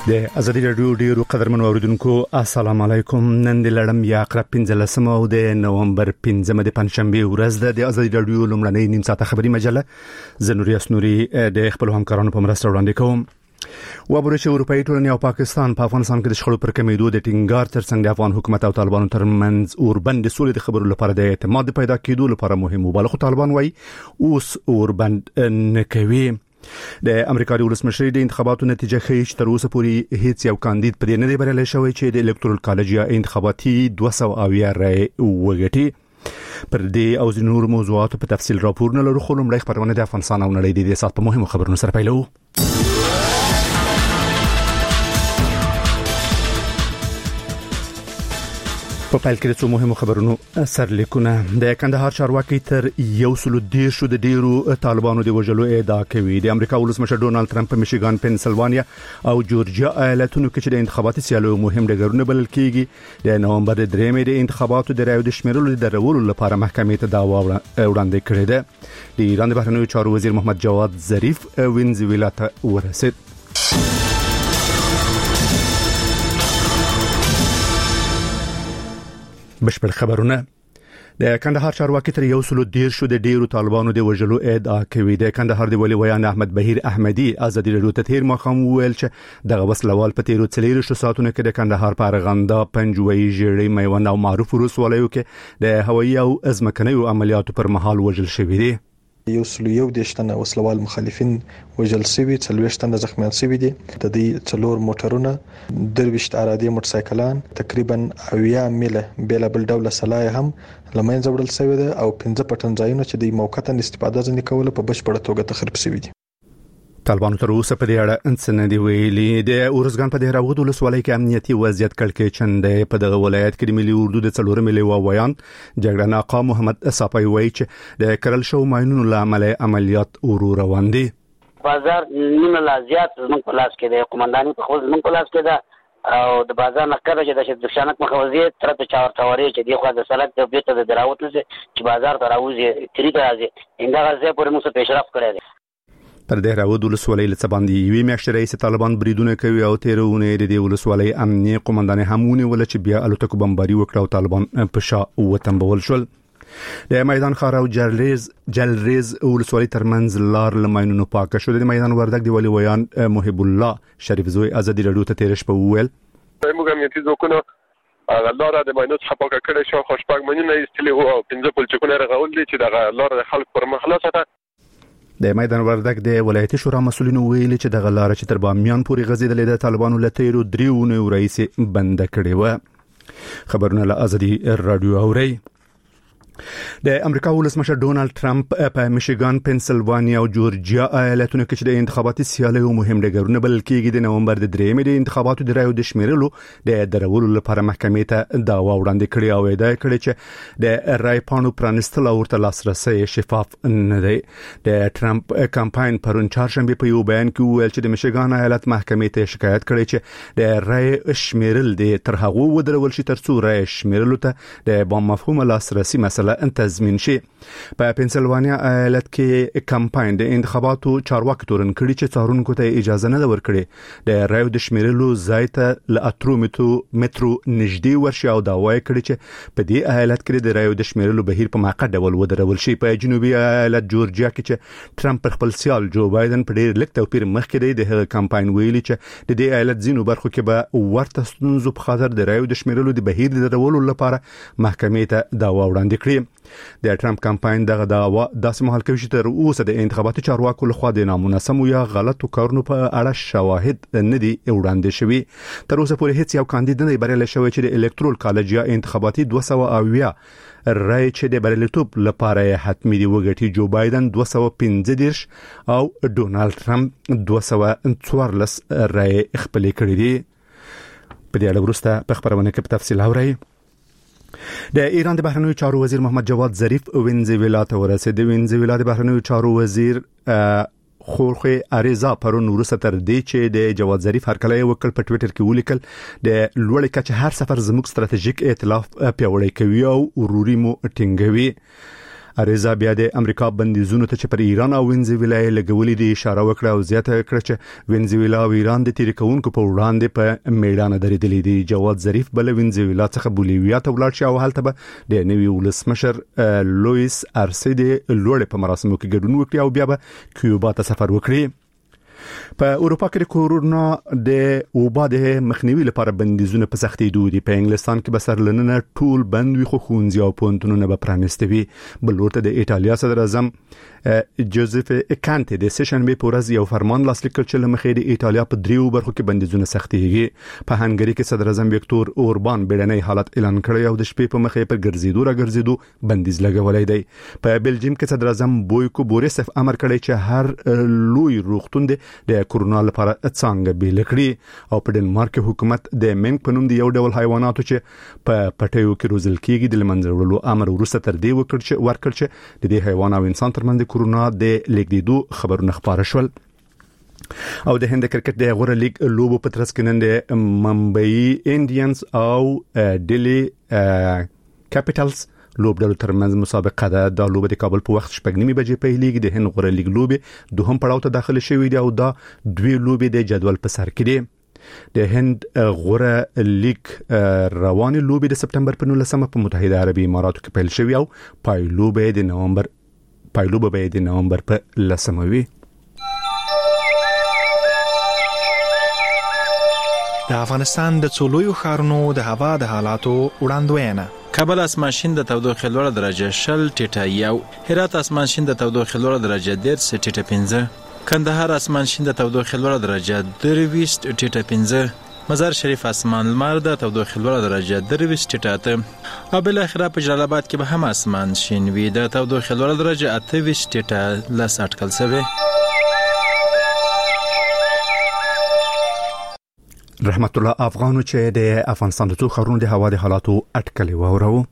د ازادي رادیو ډیرو قدرمنو اوریدونکو السلام علیکم. نن د لړم یا عقرب 15 او د نومبر 15 د پنځشنبه ورځ د ازادي رادیو لومړنۍ نیم ساعته خبري مجله زنوري اسنوري د خپل همکارانو په مرسته وړاندې کوم. وابرش اروپאי ټولنې او پاکستان په افغانستان کې د شخړو پر کمیدو د ټینګار ترڅنګ د افغان حکومت او طالبانو ترمنځ اوربند د سولې د خبرو لپاره د اعتماد پیدا کېدو لپاره مهم وباله. طالبان وايي اوس اوربند نه کوي. د امریکا د ولسمشر د انتخاباتو نتیجه ښیي چې تر اوسه پورې هیڅ یو کاندید پر نه دی بریالی شوی چې د الکترال کالج یا انتخاباتي 200 رای وګټي. پر دې او نور موضوعاتو په تفصیل راپور نه لرو، خو لومړی خبرونه د افغانستان او نړۍ د سات په مهمو خبرونو سره پیلو. په پیل کې د څو مهمو خبرونو سرلیکونه. د کندهار چارواکي تر 110 د ډیرو طالبانو د وژلو ادعا کوي. د امریکا ولسمشر ډونالد ټرمپ په میشیګان، پنسلوانیا او جورجیا ایالتونو کې د انتخاباتي سیالیو مهم ډګرونه بلل کیږي. د نومبر 3 د انتخاباتو د رایو د شمیرلو د درولو لپاره محکمې ته دعوا وړاندې کړې ده. د ایران د بهرنیو چارو وزیر محمد جواد ظریف وینزویلا ته ورسید. بشپړ خبرونه. د کندهار چارواکي تر 110 د ډیرو طالبانو د وژلو ادعا کوي. د کندهار د ولی ویان احمد بهیر احمدی ازادي رادیو ته تیر مخام ویل چې دغه وسلوال په تیرو 4 ساعتونو کې د کندهار په ارغنده، پنجوي، ژړی، میوند او معروف ولسوالیو کې د هوایي او ازمکنیو عملیاتو پر مهال وژل شوی دي. 110 تنه وسلوال مخالفین وژل شوي، 40 تنه زخمیان شوي دي. د دې 4 موټرونه، 23 ارادي موټرسایکلان، تقریبا 80 میله بیلابل ډول سلاح هم لمنځه وړل شوی ده او 15 پټن ځایونه چې د موقته استفاده ځنې کوله په بشپړه توګه تخریب شوي دي. طالبانو تر اوسه په دې اړه انڅ دی ویلي. د اورزګان په دهراوت ولسوالۍ کې امنیتي وضعیت کړکېچن دی. په دغه ولایت کې د ملي اردو د 4 ملي وایان جګړن آقا محمد صافي وایي چې د کرل شو ماینونو لامل عملیات روان دي. بازار نیمه لازیات زموږ په لاس کې دی، قومنداني په خپل زموږ په لاس کې ده او د بازار نقره چې د شدشانک مخوزي تر په چاور توري چې دی خو د سلک د بیت د دراوت نه چې بازار ته راوځي طریقه راځي انده غزه پورې موږ پیشرفت کړی دی. پر دهراوت ولسوالۍ لڅ باندې یوې میاشتې رئیس طالبان بریدونه کوي او تیرونه د دې ولسوالۍ امنیه قومندان همونه ول چې بیا الوتکو بمباري وکړه او طالبان په شا وتنبول شول. د میدان خار او جلریز ولسوالۍ ترمنځ لار لماینونو پاک شو. د میدان وردګ دی ولی ویان محب الله شریف زوی ازادي رادیو ته تیرش په ویل موږ امنیتي ځواکونو لاره د ماینو څخه پاک کړی شو، خوشبخت مینه ایستلی وو او 15 پلچکونه رغول دي چې د لاره د خلک پر مخلصه. د میدان وردګ د ولایتي شورا مسؤلینو ویلي چې د غلاره چې تر بامیان پورې غزیدلې د طالبانو لته 3 رئیس بند کړي و. خبرونه له ازادي رادیو اوري. د امریکا ولسمشر ډونالد ټرمپ په میشیګان، پنسلوانیا او جورجیا ایالتونو کې د انتخاباتي سیالیو مهم ډګرونه بلل کېږي. د نومبر 3 د انتخاباتو د رایو د شمیرلو د درولو لپاره محکمې ته دعوا وړاندې کړې او ادعا کړې چې د رای پاڼو پرانستل او ورته لاسرسي شفاف نه دی. د ټرمپ کمپاین پرون چهارشنبه په یو بیان کې ویل چې د میشیګان ایالت محکمې ته شکایت کړی چې د رای شمیرل د تر هغه ودرول شي ترڅو رای شمیرلو ته د با مفهوم لاسرسي مسله تضمین شي. په پنسلوانیا ایالت کې کمپاین د انتخاباتو چارواکي تورن کړي چې څارونکو ته اجازه نه ورکړي د رایو د شمیرلو ځای ته ل اترو مترو نږدې ورشي او دعوی کړي چې په دې ایالت کې د رایو د شمیرلو بهیر په موقت ډول ودرول شي. په جنوبي ایالت جورجیا کې چې ټرمپ پر خپل سیال جو بایدن په ډېر لږ توپیر مخکې دی، د هغه کمپاین ویلي چې د دې ایالت ځینو برخو کې به ورته ستونزو په خاطر د رایو د شمیرلو د بهیر د درولو لپاره محکمې ته دعوا وړاندې کړي. د ټرمپ کمپاین دغه دعوا داسې مهال کوي چې تر اوسه د انتخاباتي چارواکو لخوا د نامناسبو یا غلطو کارونو په اړه شواهد نه دي وړاندې شوي. تر اوسه پورې هیڅ یو کاندید نه بریالی شوی چې د الکترال کالج یا انتخاباتي 200 رای چې د بریالیتوب لپاره حتمي دی وګټي. جو بایدن 215 او ډونالد ټرمپ 214 رای خپل کړی دي. په دې اړه وروسته په خبرونه کې په تفصیل اورئ. د ایران د بهرنیو چارو وزیر محمد جواد ظریف وینزویلا ته ورسید. د وینزویلا د بهرنیو چارو وزیر خورخه اریزا پرون وروسته تر دې چې د جواد ظریف هرکلی وکړ په ټوئیټر کې ولیکل د لوړ کچه هر سفر زموږ ستراتیژیک ائتلاف پیاوړی کوي او وروري مو ټینګوي. اریزا بیا د امریکا بندیزونو ته چې پر ایران او وینزویلا لګولې دي اشاره وکړه او زیاته کړه چې وینزویلا او ایران د تیریکونکو په وړاندې په میدان درېدلې دي. جواد ظریف بل وینزویلا څخه بولیویا ته ولاړ شي او هلته به د نوي ولسمشر لوئیس ارسي د لوړ په مراسمو کې ګډون وکړي او بیا به کیوبا ته سفر وکړي. په اروپا کې د کورونا د وبا د مخنیوي لپاره بندیزونه په سختۍ دي. په انګلستان کې به سرلننه ټول بند وي خو ښوونځي او پوهنتونونه به پرانیستي وي. بل ورته د ایټالیا صدر اعظم جوزف کانټي د سشنبه په ورځ یو فرمان لاسلیک کړ چې لمخې د ایټالیا په دریو برخو کې بندیزونه سختيږي. په هنګری کې صدر اعظم ویکتور اوربان بیړنۍ حالت اعلان کړی او د شپې په مخې پر ګرځېدو بندیز لګولای دی. په بلجیم کې صدر اعظم بویکو بوریسف امر کړی چې هر لوی روغتون د کورونا لپاره څنګه بیل کړي او په ډنمارک حکومت د منګ په نوم د یو ډول حیواناتو چې په پټیو کې روزل کیږي د لمنځه وړلو امر ورسته تر دې وکړ چې د دې حیوان او انسان ترمنځ کورونا د لیکدیدو خبرونه خبره شول. او د هند کرکټ د غوره لیگ لوبو په ترڅ کې نن د ممبئی انډینز او ډیلی کیپټلز لوبډلو ترمنځ مسابقه ده. د لوبې د کابل په وخت 8:30 بجې پیلېږي. د هند غوره لیگ لوبې دوهم پړاو ته داخل شوې دي او دا دوی لوبې د جدول په سر کې دي. د هند غوره لیگ رواني لوبې د سپتمبر په 19 په متحده عربي اماراتو کې پیل شوې او پایلوبه د نومبر په 10 وي. د افغانستان د څولویو ښارونو د هوا د حالاتو وړاندوینه. کابل اسمان شین د تودوخې لوړه درجه 0.1، هرات اسمان شین د تودوخې لوړه درجه 0.5، کندهار اسمان شین د تودوخې لوړه درجه 23.5، مزار شریف اسمان لمر د تودوخې لوړه درجه 23.8 او بل اخره په جلال آباد کې به هم اسمان شین وي د تودوخې لوړه درجه 28.10 اټکل شوی. رحمت الله افغانو چې د افغانستان د څو ښارونو د هوا د حالاتو اټکلې وورو.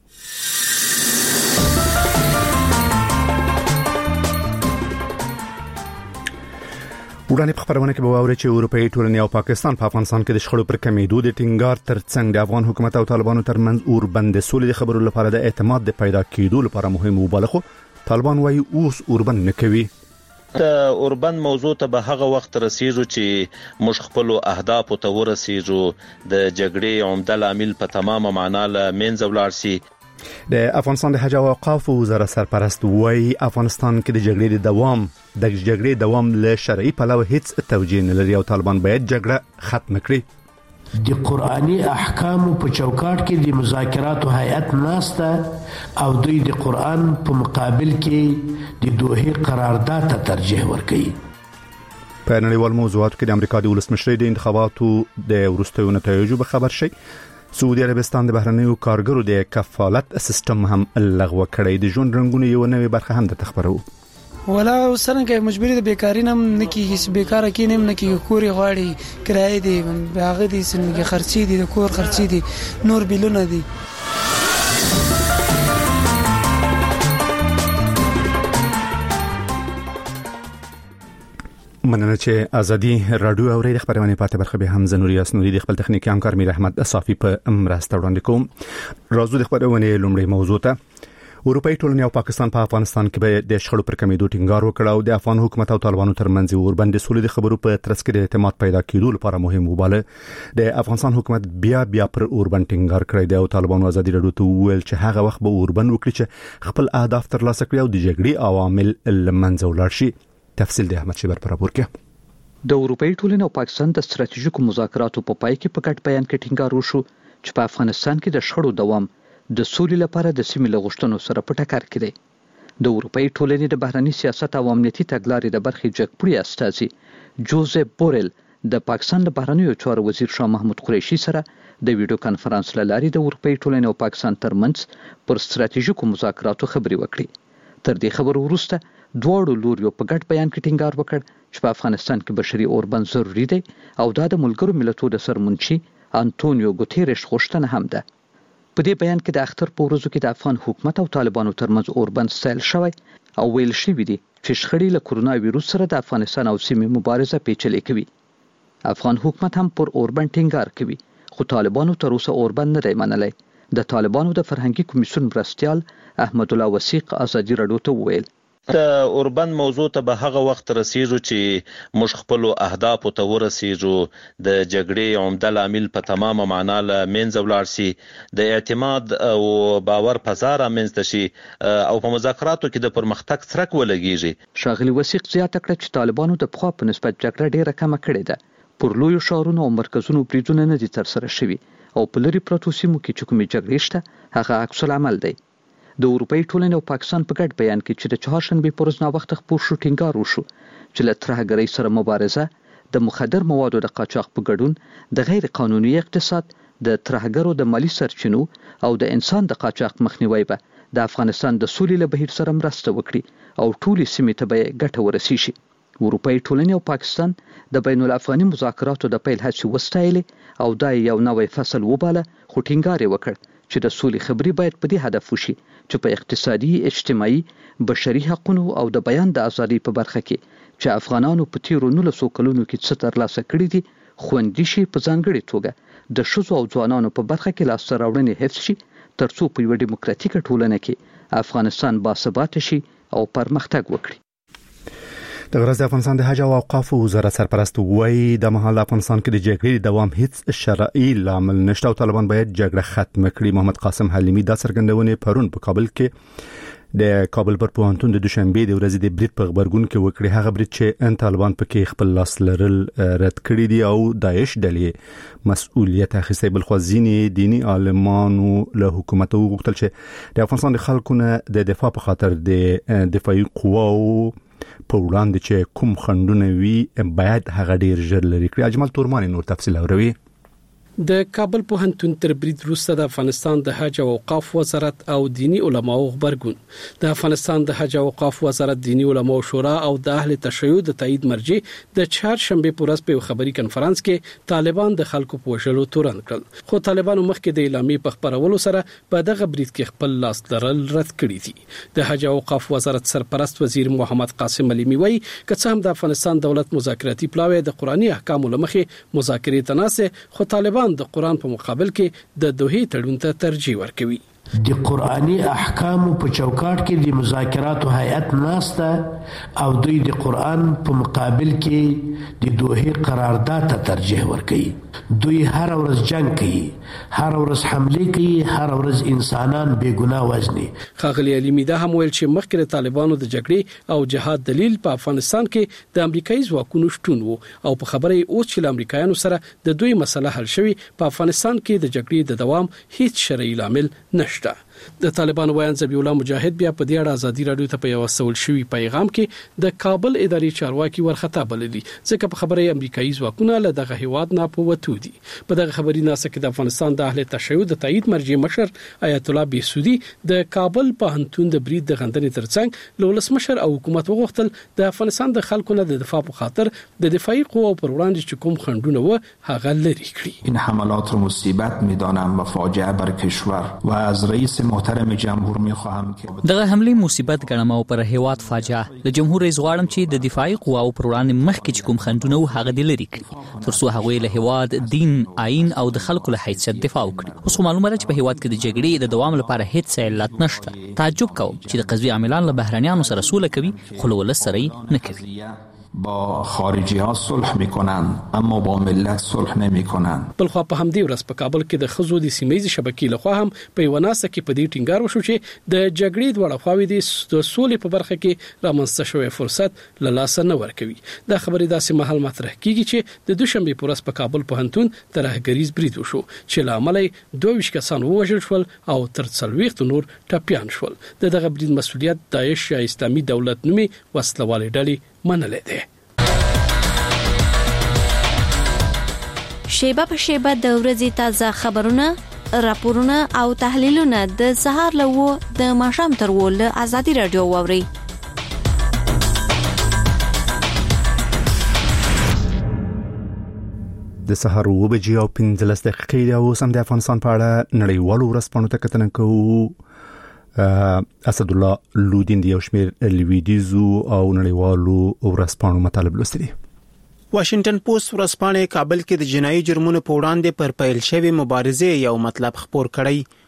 وړاندې په خبرونه کې به واوري چې اروپאי ټولنې او پاکستان په افغانستان کې د شخړو پر کمیدو د ټینګار ترڅنګ د افغان حکومت او طالبانو ترمنځ اوربند سولې د خبرو لپاره د اعتماد د پیدا کېدو لپاره مهم وبلخو. طالبان وايي اوس اوربند نه کوي. د اوربند موضوع ته به هغه وخت رسیږو چې موږ خپل اهداف ته ورسیږو، د جګړې عمده عامل په تمامه معنا له منځه ولاړ شي. د افغانستان د حج او اوقاف وزارت سرپرست وايي افغانستان کې د جګړې دوام له شرعي پلوه هیڅ توجیه نه لري او طالبان باید جګړه ختم کړي. د قرآني احکام په چوکاټ کې د مذاکراتو هیئت ناسته او دوی د قرآن په مقابل کې د دوحې قرارداد ته ترجیح ورکوي. په نړیوال موضوعاتو کې د امریکا د ولسمشرۍ د انتخاباتو د وروستیو نتایجو به خبر شي. سعودي عربستان د بهرنیو کارګرو د کفالت سیستم هم لغوه کړی. د ژوند رنګونه یو نوې برخه هم د تخبرو ولا څنګه مجبوری د بیکاری نم نکیږي، بیکاره کینم نکیږي، کوري غواړي، کرایه دي، هغه دي، سنګي خرچي دي، د کور خرچي دي، نور بیلونه دي. مننه چې ازادي رادیو اوري د خبرونه پاتې برخه به هم زنوري اسنوري د خپل تخنیکی همکار میر احمد صافي په مرسته وړاندې کوم. راځو د خبرونه لومړی موضوع ته. اروپאי ټولنې او پاکستان په افغانستان کې به د شخړو پر کمیدو ټینګار وکړ او د افغان حکومت او طالبانو ترمنځ اوربند سولې د خبرو په ترڅ کې د اعتماد پیدا کېدو لپاره مهم وباله. د افغانستان حکومت بیا پر اوربند ټینګار کړی دی او طالبانو ازادي رادیو ته ویل چې هغه وخت به اوربند وکړي چې خپل اهداف ترلاسه کړي او د جګړې عوامل لمنځه ولاړ شي. تفصیل د احمد شیبر پر راپور کې. د اروپאי ټولنې او پاکستان د ستراتیژیکو مذاکراتو په پای کې په ګډ بیان کې ټینګار وشو چې په افغانستان کې د شخړو دوام د سولې لپاره د سیمې له غوښتنو سره په ټکر کې دی. د اروپאי ټولنې د بهرني سیاست او امنیتي تګلارې د برخې جګپوړي استازي جوزف بورل د پاکستان د بهرنیو چارو وزیر شاه محمود قریشي سره د ویډیو کانفرنس له لارې د اروپאי ټولنې او پاکستان ترمنځ پر ستراتیژیکو مذاکراتو خبرې وکړې. تر دې خبرو وروسته دواړو لوریو په ګډ بیان کې ټینګار وکړ چې په افغانستان کې بشري اوربند ضروري دی او دا د ملګرو ملتونو د سرمنشي انټونیو ګوتيريش غوښتنه هم ده. په دې بیان کې د اختر په ورځو کې د افغان حکومت او طالبانو ترمنځ اوربند ستایل شوی او ویل شوی دی چې شخړې له کورونا وایروس سره د افغانستان او سیمې مبارزه پیچلې کوي. افغان حکومت هم پر اوربند ټینګار کوي خو طالبانو تر اوسه اوربند نه دی منلی د طالبانو د فرهنګي کمیسیون مرستیال احمد الله وثیق ازادي رادیو ته وویل د اوربند موضوع ته به هغه وخت رسیږو چې موږ خپل اهداف ته ورسیږو د جګړې عمده لامل په تمامه معنا له منځه ولاړ شي د اعتماد او باور فضا رامنځته شي او په مذاکراتو کې د پرمختګ څرک ولګیږي. ښاغلي وثیق زیاته کړه چې طالبانو د پخوا په نسبت جګړه ډیره کمه کړې ده. پر لویو ښارونو او مرکزونو بریدونه نه دي ترسره شوي او په لرې پرتو سیمو کې چې کومې جګړې شته هغه عکس العمل دی. د اروپאי ټولنې او پاکستان په ګډ بیان کې چې د چهارشنبه پر ورځ ناوخته خپور شو ټینګار وشو چې له ترهګرۍ سره مبارزه، د مخدر موادو د قاچاق په ګډون، د غیر قانوني اقتصاد، د ترهګرو د مالی سرچینو او د انسان د قاچاق مخنیوي به د افغانستان د سولې له بهیر سره مرسته وکړي او ټولې سیمې ته به ګټه ورسیږي. اروپאי ټولنې او پاکستان د بین الافغاني مذاکراتو د پیل هڅې وستایلې او دا یو نوې فصل وباله، خو ټینګار وکړ چې د سولې خبري باید په دې هدف وشي چې په اقتصادي، اجتماعي، بشري حقوقو او د بیان د ازادۍ په برخه کې چې افغانانو په تیرو 19 کلونو کې څه ترلاسه کړي دي خوندي شي، په ځانګړي توګه د ښځو او ځوانانو په برخه کې لاسته راوړنې حفظ شي، ترڅو په یوه ډیموکراتیکه ټولنه کې افغانستان باثباته شي او پرمختګ وکړي. د غرض افغانستان د حج او اوقاف وزارت سرپرست وایي د مهال افغانستان کې د جګړې دوام هیڅ شرعي لامل نشته او طالبان باید جګړه ختم کړي. محمد قاسم حلیمی دا څرګندونه پرون په کابل کې د کابل پر پوهنتون د دوشنبه د ورځې د برید په خبرګون کې وکړي. هغه برید چې طالبان پکې خپل لاس لرل رد کړی دی او داعش ډلې مسؤلیت اخیستی. بل خو ځینې دینی عالمانو له حکومت وغوښتل چې د افغانستان د خلکو نه د دفاع په خاطر د دفاعي قواو په وړاندې چې کوم خنډونه وي باید هغه ډیر ژر لري کړي. اجمل تورمانی نور تفصیل اوروي. د کابل پوهنتون تر برید وروسته د افغانستان د حج او اوقاف وزارت او دینی علماو خبرګون د افغانستان د حج او اوقاف وزارت، دینی علماو شورا او د اهل تشیع د تایید مرجع د چهارشنبه پر ورځ په خبري کانفرنس کې طالبان د خلکو په وژلو تورن کړل، خو طالبانو مخکې د اعلامیې په خبرولو سره په دغه برید کې خپل لاس لرل رد کړی دي. د حج او اوقاف وزارت سرپرست وزیر محمد قاسم حلیمی وایي که څه هم د افغانستان دولت مذاکراتي پلاوی د قرآني احکامو لمخې مذاکرې تناسه، خو طالبان د قرآن په مقابل کې د دوحې تړون ته ترجیح ورکوي. د قرآني احکامو په چوکاټ کې د مذاکراتو هیئت ناسته او دوی د قرآن په مقابل کې د دوحې قرارداد ته ترجیح ورکوي. دوی هر ورځ جنگ کوي، هر ورځ حمله کوي، هر ورځ انسانان بے ګناه وژني. ښاغلي علیمی دا هم ویل چې مخکې د طالبانو د جګړې او جهاد دلیل په افغانستان کې د امریکایي ځواکونو شتون وو او په خبره اوس چې امریکایانو سره د دوی مسله حل شوي، په افغانستان کې د جګړې د دوام هیڅ شرعي لامل نشته. د طالبانو ویان ذبیح الله مجاهد بیا په دې اړه ازادي رادیو ته په یو سوال شوی پیغام کې د کابل اداري چارواکي ورخطا بللی، ځکه په خبره امریکایي ځواکونه له دغه هیواد نه په وته دي. په دغه خبري ناسه کې د افغانستان د اهل تشیع د تایید مرجع مشر آیت الله بیسودی د کابل پوهنتون د برید د غندنې ترڅنګ له ولسمشر او حکومت وغوښتل د افغانستان د خلکو نه د دفاع په خاطر د دفاعي قواو پر وړاندې چې کوم خنډونه و هغه لري کړی. این حملات رو مصیبت میدانم و فاجعه بر کشور و از رئیس محترم جمهور میخواهم که دغه حمله مصیبت ګڼم او پر هیواد فاجعه. د جمهور رئیس غواړم چې د دفاعي قواو پر وړاندې مخکې چې کوم خنډونه و هغه د لري کړي ترڅو هغه له هیواد، دین، آئین او د خلکو له حیثیت دفاع وکړي. اوس معلومه ده چې په هیواد کې د جګړې د دوام لپاره هیڅ علت نشته. تعجب کوم چې د قضیې عاملان له بهرنیانو سره سوله کوي خو له ولس سره نه کوي. با خارجی ها صلح میکنن اما با ملت صلح نمیکنن. بلخوا په همدې ورځ په کابل کې د خزو د سیمایي شبکې لخوا هم په وناسه کې په دې ټینګار وشو چې د جګړې دوړه خواوې د سولې په برخه کې رامنځته شوی فرصت له لاس نه ورکوي. دا خبرې داسې مهال مطرح کیږي چې د دوشنبه په ورځ په کابل پوهنتون ترهګریز برید وشو چې له امله 22 کسان ووژل شول او تر 40 نور ټپيان شول. دغه برید مسؤلیت داعش یا اسلامي دولت نومي وسلوال ډلې منلې ده. شیبه په شیبه د ورځې تازه خبرونه، راپورونه او تحلیلونه د سهار له د ماښام تر ول ازادي رادیو ووري. د سهار 9:15 او 15 دقیقې د اوسم د افغانستان په اړه نړیوالو ورځپاڼو ته کتنه کوو. اسد الله لودین د یو شمېر لویدیزو او نړیوالو ورځپاڼو مطالب لوستلي. واشنگټن پوسټ ورځپاڼه کابل کې د جنایي جرمونو په وړاندې پر پیل شوی مبارزې یو مطلب خبر کړی.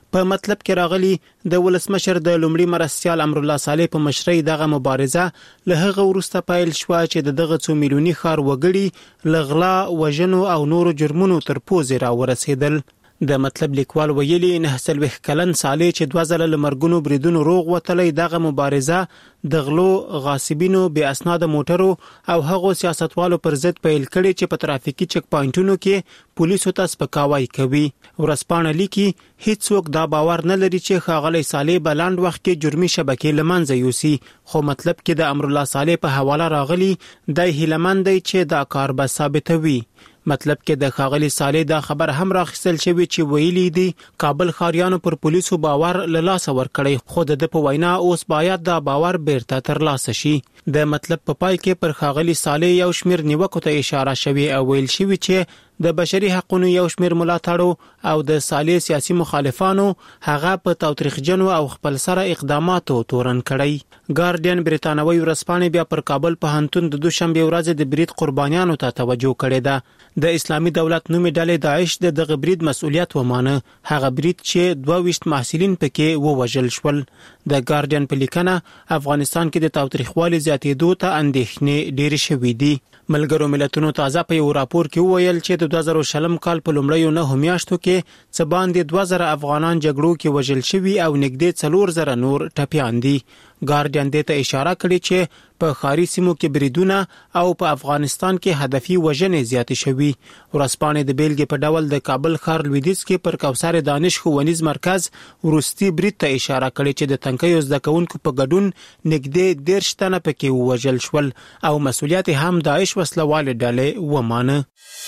په مطلب کې راغلي د ولسمشر د لومړي مرستيال امر الله صالح په مشرۍ دغه مبارزه له هغه وروسته پیل شو چې دغه 2 میلیوني خار وګړي لغلا وژنو او نورو جرمونو تر پوزې را ورسېدل. د مطلب لیکوال ویلي نه سلوخ کلن صالح چې 2 ځله لمرګونو بریدونو روغ وتلې دغه مبارزه د غلو غاصبینو بې اسناد موټرو او هغو سیاستوالو پر ضد پیل کړي چې په ترافیکي چک پوینټونو کې پولیسو ته سپکاوی کوي. ورسپانه لیکي هیڅوک دا باور نه لري چې ښاغلی صالح بلاند وخت کې جرمي شبکې لمنځه یوسي، خو مطلب کې د امر الله صالح په حواله راغلي د هیلمن دی چې دا کار به ثابتوي. مطلب کې د ښاغلی صالح دا خبر هم راخیستل شوی چې ویلي دی کابل خاریانو پر پولیسو باور له لاسه ورکړي، خو د په وینا اوس باید دا باور بیرته ترلاسه شي. د مطلب په پای کې پر ښاغلی صالح یو شمیر نیوکو ته اشاره شوی او ویل شوی چې د بشري حقوقو یو شمیر ملاتړو او د صالح سیاسي مخالفانو هغه په تاوتریخجنو او خپل سره اقداماتو تورن کړی. ګارډین بریتانوي ورځپاڼې بیا پر کابل پوهنتون د دوشنبه ورځ د برید قربانیانو ته توجه کړې ده. د اسلامي دولت نومي ډلې داعش د دغه برید مسؤلیت ومانه، هغه برید چې 22 محصلین پکې ووژل شول. د ګارډین په لیکنه افغانستان کې د تاوتریخوالي زیاتېدو ته اندېښنې ډېرې شوې دي. ملګرو ملتونو تازه په یو راپور کې وویل چې د 2020 کال په لومړیو 9 میاشتو کې څه باندې 2000 افغانان جګړو کې وژل شوي او نږدې 4000 نور ټپیان دي. ګارډین دې ته اشاره کړې چې په ښاري سیمو کې بریدونه او په افغانستان کې هدفي وژنې زیاتې شوي. ورځپاڼې د بیلګې په ډول د کابل ښار لویدیځ کې پر کوثر دانش ښوونیز مرکز وروستي برید ته اشاره کړې چې د تنکیو زده کوونکو په ګډون نږدې 10 تنه پکې ووژل شول او مسؤلیت هم داعش وسلواله ډلې ومانه.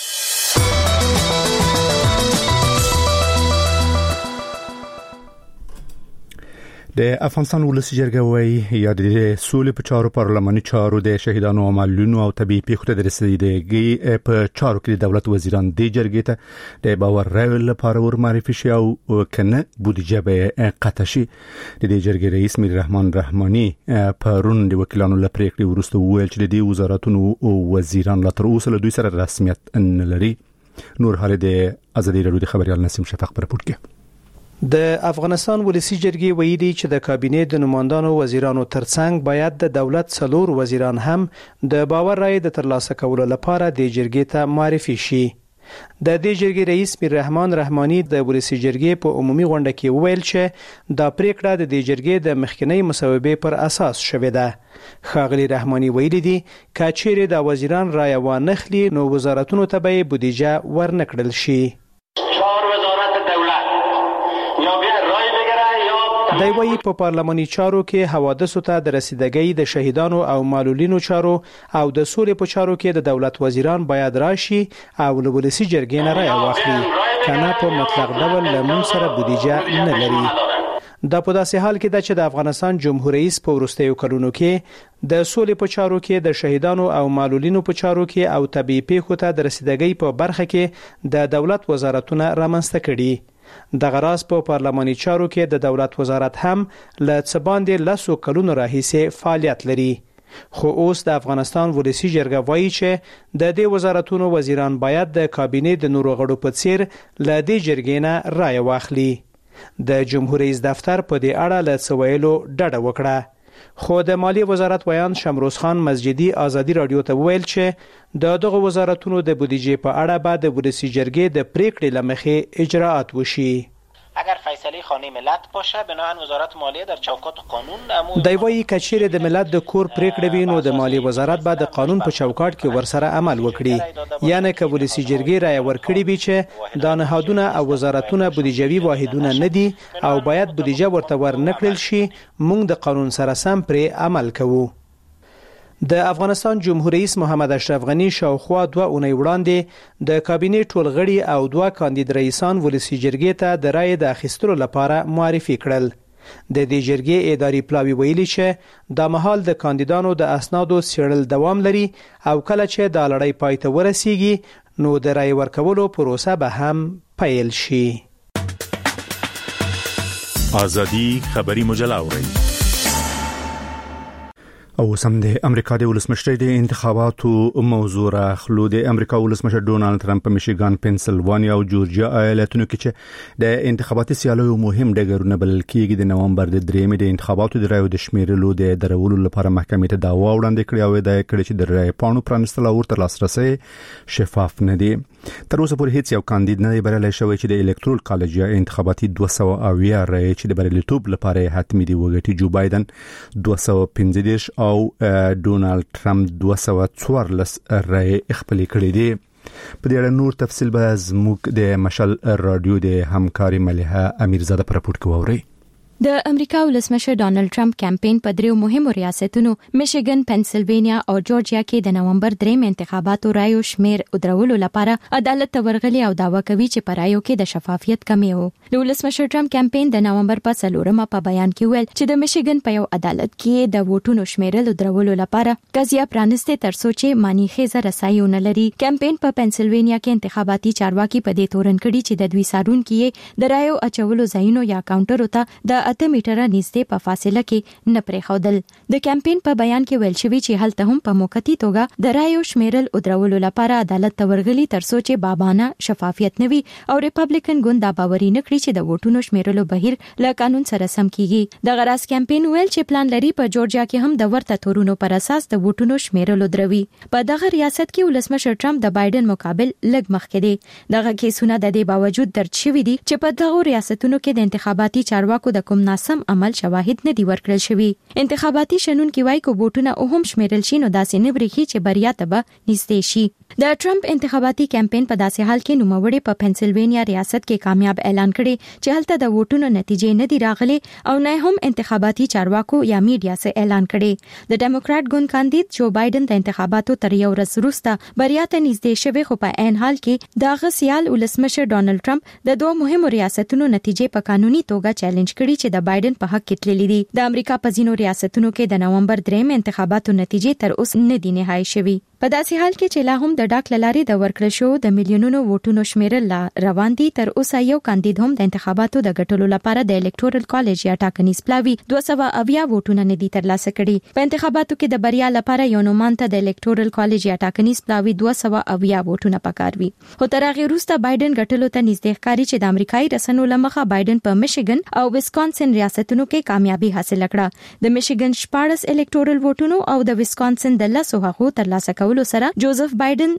د افغانستان ولسی جرګه وایي یا د سولې په چارو پارلماني چارو د شهیدانو او معلولینو او طبيعي پیښو ته د رسیدګۍ په چارو کې د دولت وزیران د جرګې ته د باور راوړل لپاره ورمعرفي شي او کنه بودیجه به قطع شي. د دې جرګې رئیس میر رحمان رحماني پرون د وکیلانو لپاره پریکړه ورسته ویل چې د وزارتونو او وزیران لا تر اوسه له دوی سره رسمیت نه لري. نور حال د ازادي رادیو د خبريال نسیم شفق پر پورت کې د افغانستان ولسی جرګې ویلي چې د کابینې د نمائندانو وزیرانو ترڅنګ باید د دولت 4 وزیران هم د باور رای د ترلاسه کولو لپاره د جرګې ته معرفي شي. د دې جرګې رئیس میر رحمان رحماني د ولسی جرګې په عمومي غونډه کې وویل چې دا پریکړه د دې جرګې د مخکنی مصوبې پر اساس شوې ده. ښاغلی رحماني ویلي دي کچېره د وزیران رای وانخلي نو وزارتونو ته به بودیجه ورنکړل شي. دی وایي په پارلماني چارو کې حوادثو ته د رسیدګۍ د شهیدانو او معلولینو چارو او د سولې په چارو کې د دولت وزیران باید راشي او له ولسی جرګې نه رای واخلي، کنه په مطلق ډول لمون سره بودیجه نه لري. دا په داسې حال کې ده چې د افغانستان جمهور رئیس په وروستیو کلونو کې د سولې په چارو کې د شهیدانو او معلولینو په چارو کې او طبيعي پیښو ته د رسیدګۍ په برخه کې د دولت وزارتونه رامنځته کړي. د غراس په پارلماني چارو کې د دولت وزارت هم له څه باندې 10 کلونو راهیسې فعالیت لري. خو اوس د افغانستان ولسی جرګه وایي چې د دې وزارتونو وزیران باید د کابینې د نورو غړو په څیر له دې جرګې نه رای واخلي. د جمهور رئیس دفتر په دې اړه له څه ویلو ډډه وکړه. خو د مالی وزارت ویان شمروز خان مسجدي ازادي رادیو ته ویل چې د دغه وزارتونو د بودیجې په اړه بعد د ولسی جرګې د پریکړې لمخې اجراءات وشي. اگر فیصله خانه ملت باشه بناهن وزارت مالیه در چوکات قانون دی وایي کچېره د ملت د کور پریکړه وي نو د مالی وزارت بعد د قانون په چوکاټ کې ورسره عمل وکړي. یعنی که ولسی جرګې رای ورکړي وي چې د نهادونه او وزارتونه بودیجوي واحدونه نه دي او باید بودیجه ورته ورنکړل شي، موږ د قانون سره سم پرې عمل کوو. د افغانستان جمهور رئیس محمد اشرف غنی شاوخوا 2 اونۍ وړاندې د کابینې ټول غړي او 2 کاندید رئیسان ولسی جرګې ته د رای د اخیستلو لپاره معرفي کړل. د دې جرګې اداري پلاوی ویلي چې د مهال د کاندیدانو د اسنادو سیړل دوام لري او کله چې د لړۍ پای ته ورسیږي نو د رای ورکولو پروسه به هم پیل شي. ازادي خبري مجله اوري. او سم د امریکا د ولسمشر د انتخاباتو موضوع راخلو د امریکا ولسمشر ډونالد ترامپ په میشیګان، پنسلوانیا او جورجیا ایالتونو کې چې د انتخاباتي سیالیو مهم ډګرونه بلل کېږي د نومبر د 3 د انتخاباتو د رایو د شمیرلو د درولو لپاره محکمې ته دعوا وړاندې کړې او د کړي چې د رای پاڼو پرانستل او ورته لاسرسي شفاف نه دي. تر اوسه پورې هیڅ یو کاندید نه بریالي شوی چې د الکترال کالج یا انتخاباتي 200 رای چې د بریالیتوب لپاره حتمی دی وګټي. جو بایدن 215 او ډونالد ترامپ 214 رای خپل کړی دي. په دې اړه نور تفصیل به زموږ د مشال رادیو د همکاري مليحه امیرزاده پر راپورټ کوي. د امریکا ولسمشر ډانلډ ټرمپ کمپاین په دریو مهمو ریاستونو میشیګن، پنسلوانیا او جورجیا کې د نومبر 3 انتخاباتو رایو شمیر درولو لپاره عدالت ته ورغلي او دعوا کوي چې په رایو کې د شفافیت کمی و. د ولسمشر ټرمپ کمپاین د نومبر په 4 په بیان کې ویل چې د میشیګن په یو عدالت کې د ووټونو شمیرل درولو لپاره قضیه پرانسته تر څو چې مانی خیزه رسایونه لري. کمپاین په پنسلوانیا کې انتخاباتي چارواکي په دې تورن کړي چې د دوی سارون کې د رایو اچولو ځایونو یا کاونټرو ته د 8 میټره نږدې په فاصله کې نه پرې خودل. د کمپاین په بیان کې ویل شوی چې هلته هم په موقتی توګه د رایو شمیرل او درولو لپاره عدالت ته ورغلي تر څو چې بابانه شفافیت نوي او ریپبلیکن ګوند دا باوري نه کړي چې د ووټونو شمیرلو بهیر له قانون سره سم کیږي. د غراس کمپاین ویل چې پلان لري په جورجیا کې هم د ورته تورونو پر اساس د ووټونو شمیرلو دروي. په دغه ریاست کې ولسمشر ټرمپ د بایدن مقابل لږ مخکې دی. دغه کیسونه د دې باوجود درج شوي دي چې په دغه ریاستونو کې د انتخاباتي چارواکو د کوم ناسم عمل شواهد نه دی ورکړل شوی. انتخاباتي شنن کې وایي کو بوټونه هم شمیرل شي نو داسې نه بریخي چې بریا ته به نږدې شي. د ټرمپ انتخاباتي کمپاین په داسې حال کې نوموړي په پنسلوانیا ریاست کې کامیاب اعلان کړي چې هلته د ووټونو نتیجې نه دی راغلي او نه هم انتخاباتي چارواکو یا میډیا څخه اعلان کړي. د ډیموکرات ګوند کاندید جو بایدن د انتخاباتو تر یو ورځ وروسته بریا ته نږدې شوی، خو په عین حال کې د غسیال ولسمشر ډانلډ ټرمپ د دوه مهمو ریاستونو نتیجې په قانوني توګه چیلنج کړي چې د بایدن په حق کې تللي دي. د امریکا په ځینو ریاستونو کې د نومبر 3 انتخاباتو نتیجې تر اوسه نه دي نهایی شوي. په داسې حال کې چې لا هم د ډاک لاري د ورکړل شو د میلیونونو ووټونو شمیرل روان دي، تر اوسه یو کاندید هم د انتخاباتو د ګټلو لپاره د الکتورال کالج یا ټاکنیز پلاوی 280 ووټونه نه دي ترلاسه کړي. په انتخاباتو کې د بریا لپاره یو نومانته د الکتورال کالج یا ټاکنیز پلاوی 280 ووټونه پکار وي. خو تر هغه وروسته بایدن ګټلو ته نږدې ښکاري چې د امریکایي رسنیو لمخه بایدن په میشیګن او ویسکانسن ریاستونو کې کامیابی حاصل کړه. د میشیګن 14 الکتورال ووټونو او د ویسکانسن د 10 هغو ترلاسه کولو سره جوزف بایدن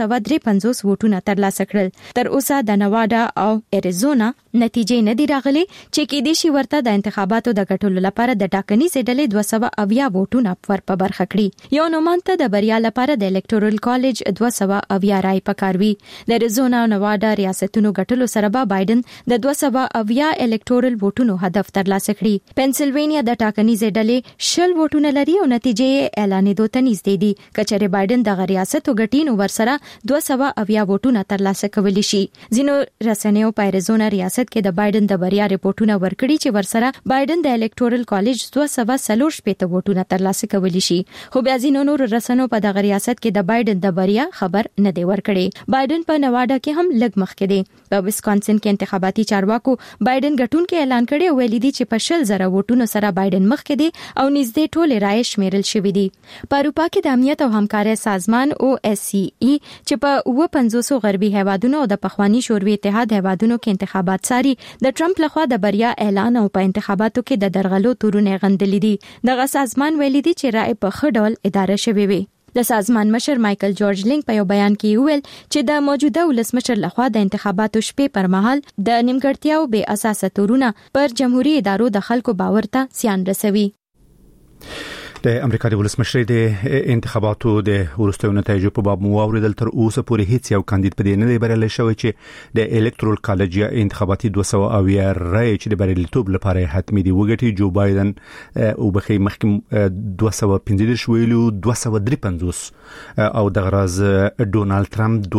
253 ووټونه ترلاسه کړل. تر اوسه د نوادا او اریزونا نتیجې نه دی راغلي چې کې دي شي ورته د انتخاباتو د ګټلو لپاره د ټاکنیز ډلې 280 ووټونه پر په برخه کړي. یو نومانته د بریا لپاره د الکتورال کالج 280 رای پکاروي. د اریزونا او نوادا ریاستونو ګټلو سره به بایدن د 280 الکتورال ووټونو هدف ترلاسه کړي. پنسلوانیا د ټاکنیز ډلې 10 ووټونه لري او نتیجې اعلانېدو ته نږدې دي. کچره بایدن د ریاست وګټینو ورسره 280 ووټونه ترلاسه کولی شي. ځینو رسنیو په اریزونا ریاست کې د بایدن د بریا ریپورتونه ورکړي چې ورسره بایدن د الکتورال کالج 240 ووټونه ترلاسه کولی شي. خو بیا ځینو نور رسنیو په دغه ریاست کې د بایدن د بریا خبر نه دی ورکړي. بایدن په نوادا کې هم لږ مخکې دی. په ویسکانسن کې انتخاباتي چارواکو بایدن ګټونکو اعلان کړی او ویلي دي چې په 10,000 ووټونو سره بایدن مخکې دی او نږدې ټول رای شمیرل شوې دي. په اروپا کې د امنیت او همکارۍ سازمان OSCE چې په 50 غربي هیوادونو او د پخوانی شوروي اتحاد هیوادونو کې انتخابات ساري د ټرمپ لخوا د بریا اعلان او په انتخاباتو کې د درغلو تورونه غندلې دي. دغه سازمان ویلي دي چې رائے په ښه ډول اداره شوې وي. د سازمان مشر مایکل جورج لینګ په یو بیان کې ویل چې د موجوده ولسمشر لخوا د انتخاباتو شپې پر مهال د نیمګړتیاو بې اساسه تورونه پر جمهوریت ادارو د خلکو باور ته زیان رسوي. د امریکا د ولسمشر د انتخاباتو د وروستیو نتایجو په باب موریدل تر اوسه پورې هیڅ یو کاندید په دې نه دی بریالی شوی چې د الکترال کالج یا انتخاباتي 280 رای چې د بریالیتوب لپاره حتمی دی وګټي. جو بایدن او بخي مخکې 215 ویلو 253 او د غراز ډونالد ترامپ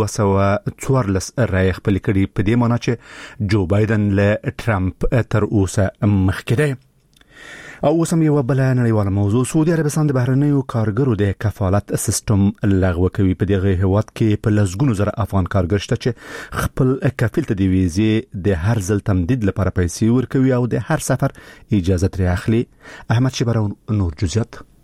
214 رای خپل کړي. په دې معنی چې جو بایدن له ترامپ تر اوسه مخکې دی. او اوس هم یو بل نړیواله موضوع، سعودي عربستان د بهرنیو کارګرو د کفالت سیستم لغوه کوي. په دغه هیواد کې په لسګونو زره افغان کارګر شته چې خپل کفیل ته د ویزې د هر ځل تمدید لپاره پیسې ورکوي او د هر سفر اجازه ترې اخلي. احمد شبر نور جزئیات.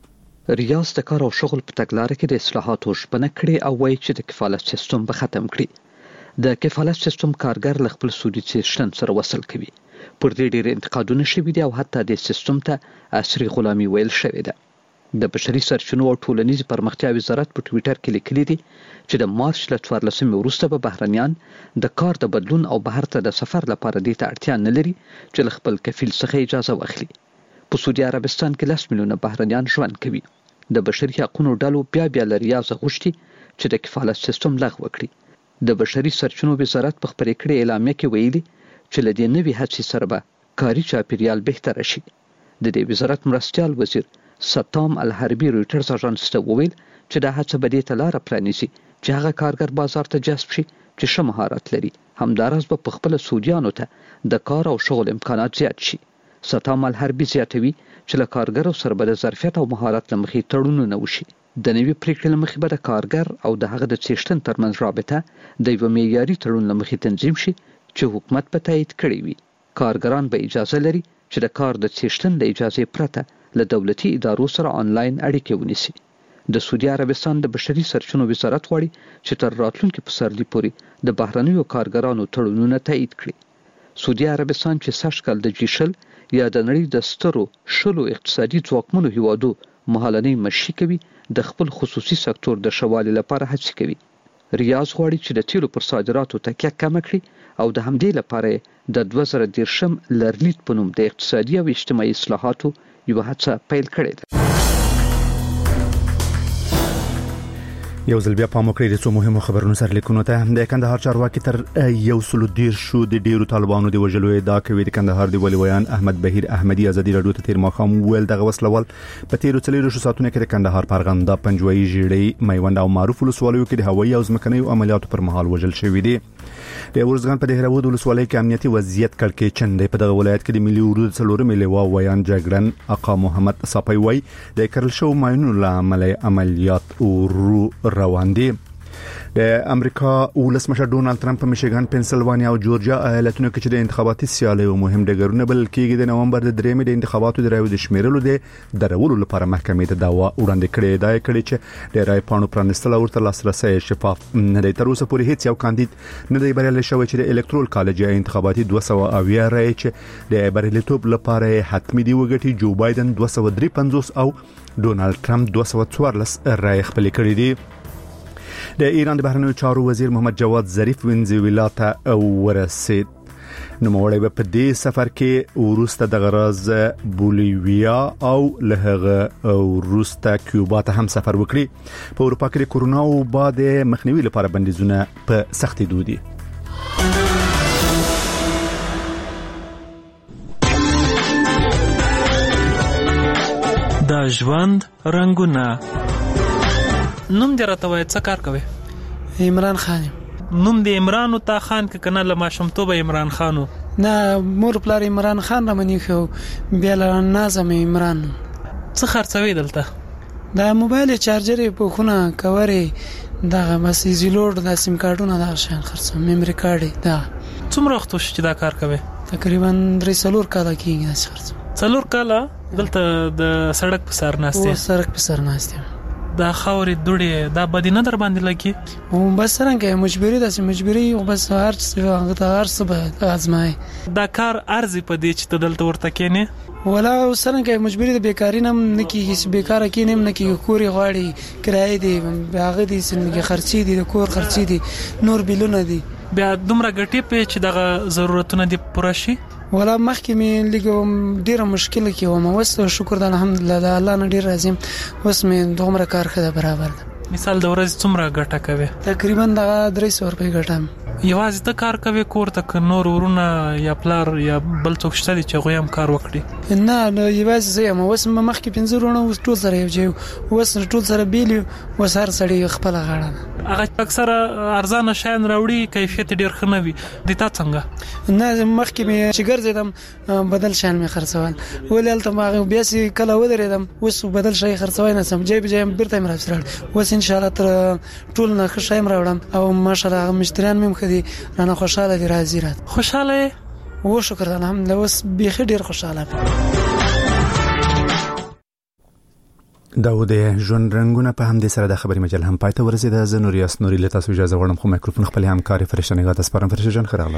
ریاض د کار او شغل په تګلارې کې د اصلاحاتو ژمنه کړې او وایي چې د کفالت سیستم به ختم کړي. د کفالت سیستم کارګر له خپل سودي څښتن سره وصل کوي. پر دې ډېر انتقادونه شوي دي او حتی د سیستم ته عصري غلامي ویل شوې ده. د بشري سرچینو او ټولنیز پرمختیا وزارت په ټوئیټر کې لیکلي دي چې د مارچ له 14 وروسته به بهرنیان د کار د بدلون او بهر ته د سفر لپاره دې ته اړتیا نه لري چې له خپل کفیل څخه اجازه واخلي. په سعودي عربستان کې 10 میلیونه بهرنیان ژوند کوي. د بشري حقوقو ډلو بیا له ریاض غوښتي چې د کفالت سیستم لغوه کړي. د بشري سرچینو وزارت په خپرې کړې اعلامیه کې ویلي چې له دې نوې هڅې سره به کاري چاپیریال بهتر شي. د دې وزارت مرستیال وزیر ستام الحربي رويټرز اژانس ته وویل چې دا هڅه به دې ته لاره پرانیزي چې هغه کارګر بازار ته جذب شي چې ښه مهارت لري. همداراز به په خپل سعودیانو ته د کار او شغل امکانات زیات شي. ستام الحربي زیاتوي چې له کارګرو سره به د ظرفیت او مهارت له مخې تړونونه وشي. د نوې پریکړې له مخې به د کارګر او د هغه د څښتن ترمنځ رابطه د یو معیاري تړون له مخې تنظیم شي چې حکومت به تایید کړی وي. کارګران به اجازه لري چې د کار د څښتن د اجازه پرته له دولتي ادارو سره آنلاین اړیکې ونیسي. د سعودي عربستان د بشري سرچینو وزارت غواړي چې تر راتلونکي پسرلي پورې د بهرنیو کارګرانو تړونونه تایید کړي. سعودي عربستان چې سږکال د جیشل یا د نړۍ د سترو شلو اقتصادي ځواکمنو هیوادو مهالنۍ مشي کوي د خپل خصوصي سکتور د شوالي لپاره هڅې کوي. ریاض غواړي چې د تیلو پر صادراتو تکیه کم کړي او د همدې لپاره د 2013 لرلید په نوم د اقتصادي او اجتماعي اصلاحاتو یو هڅه پیل کړې ده. یو ځل بیا پام وکړئ د څو مهمو خبرونو سره لیکونو ته. د کندهار چارواکي تر 110 شو د ډیرو طالبانو د وژلو ادعا کوي. د کندهار دی ولي ویان احمد بهیر احمدي ازادي رادیو ته تیر ماښام ویل دغه وسلوال په تیرو 4 ساعتونو کې د کندهار پرغنده پنجوي ژړې میوند او معروف ولسوالیو کې د هوایي او ځمکني عملیاتو پر مهال وژل شوی دي. د ورزګان په دهراود ولسوالۍ کې امنیتي وضعیت کړکېچن دی. په دغه ولایت کې د ملي اردو څلورمې لواء ویان جګړن آقا محمد صافي وای د کرل شو ماینونو له عملیات ورو روان دي. د امریکا ولسمشر ډونالد ترامپ په میشیګان، پنسلوانیا او جورجیا ایالتونو کې چې د انتخاباتي سیالۍ او مهم ډګرونه بلل کېږي د نومبر د 3 د انتخاباتو د رایو د شمیرلو د درولو لپاره محکمې ته دعوا وړاندې کړې ده چې د رای پاڼو پرانستل او تر لاسرسي شفاف نه دی. تر اوسه پورې هیڅ یو کاندید نه دی بریالی شوی چې د الکترول کالج انتخاباتي 200 رای چې د بریالیتوب لپاره حتمی دی وګټي. جو بایدن 253 او ډونالد ترامپ 214 رای خپل کړي دي. د ایران د بهرنیو چارو وزیر محمد جواد ظریف وینزویلا ته ورسید. نوموړی په دې سفر کې وروسته د غرض بولیویا او له وروسته کیوبا ته هم سفر وکړي. په اروپا کې د کورونا وبا د مخنیوي لپاره بندیزونه په سختي دودي. د ژوند رنگونه. نوم دې راته وایي څه کار کوي؟ عمران خان. نوم دې عمران او تا خان کې کنه لما شمتوبه عمران خانو؟ نه، مور پلار عمران خان را منی خو بیا له نازم عمران. څه خرڅوي دلته؟ دا موبایل چارجر په خونه کورې دا بس ایزیلوډ د سیم کارتونه دا شان خرڅم، میموري کارت دا. څومره وخت چې دا کار کوي؟ تقریبا 3 کال کېږي دا خرڅم. 4 کال دلته د سړک په سر ناشته. سړک په سر ناشته. دا خاورې دوړې دا بدینه در باندې لګي او بس څنګه مجبوری ده، مجبوری او بس هر څه به ازمای. دا کار ارزي په دې چې ته دلته ورته کېنه ولا څنګه مجبوری ده، بیکاری نه نکي، هیڅ بیکاره کېنم نه کی، کوري غواړي، کرای دي، هغه دي څنګه خرچي دي، د کور خرچي دي، نور بیلونه دي. بیا دومره ګټي په چې دغه ضرورتونه دي پوره شي. ولا مخکې مې لګوم ډیره مشکله کې ومه، وس شکر د الحمدلله د الله نه ډیر راضیم. وس مې دومره کار خده برابر ده. مثال د ورځې څومره ګټه کوي؟ تقریبا د 300 روپۍ ګټم. یوازې ته کار کوي کور ته که نور ورونه یا پلار یا بل څوک شته چې هغوی هم کار وکړي؟ نه یوازې زه یم. اوس مخکې 15 ورونه اوس ټول سره یو ځای، اوس ټول سره بیل یو، اوس هر سړی خپل غاړه. هغه اکثره ارزانه شیان راوړي، کیفیت ډیر ښه نه وي. د تا څنګه؟ نه مخکې مې چې ګرځېدم بدل شیان مې خرڅول، ولې هلته ما بیا چې کله ودرېدم اوس بدل شی خرڅوی نه سم، جای به جای بیرته مې راوستل. اوس ان شاء الله تر ټول نه ښه شی راوړم او ماشاءالله هغه مشتریان مې دي رانه خوشاله دي، راضي راته خوشاله و شکر الحمدلله. اوس بيخي ډیر خوشاله. داود ژوند رنگونه په هم د سره د خبري مجله هم پاتې ورسېده. زه نور یاس نوري له تاسو اجازه غواړم خو میکروفون خپل همکاري فرشته نگاه تاسو پرم فرشته جان خراله.